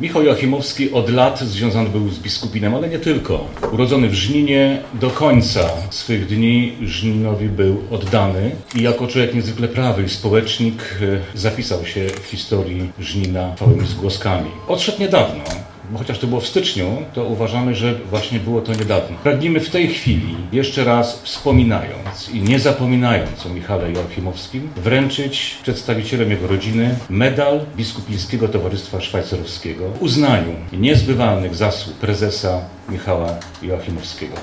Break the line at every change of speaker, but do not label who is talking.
Michał Joachimowski od lat związany był z biskupinem, ale nie tylko. Urodzony w Żninie, do końca swych dni Żninowi był oddany i jako człowiek niezwykle prawy i społecznik zapisał się w historii Żnina trwałymi zgłoskami. Odszedł niedawno. Bo chociaż to było w styczniu, to uważamy, że właśnie było to niedawno. Pragnimy w tej chwili, jeszcze raz wspominając i nie zapominając o Michale Joachimowskim, wręczyć przedstawicielom jego rodziny medal Biskupińskiego Towarzystwa Szwajcarowskiego w uznaniu niezbywalnych zasług prezesa Michała Joachimowskiego.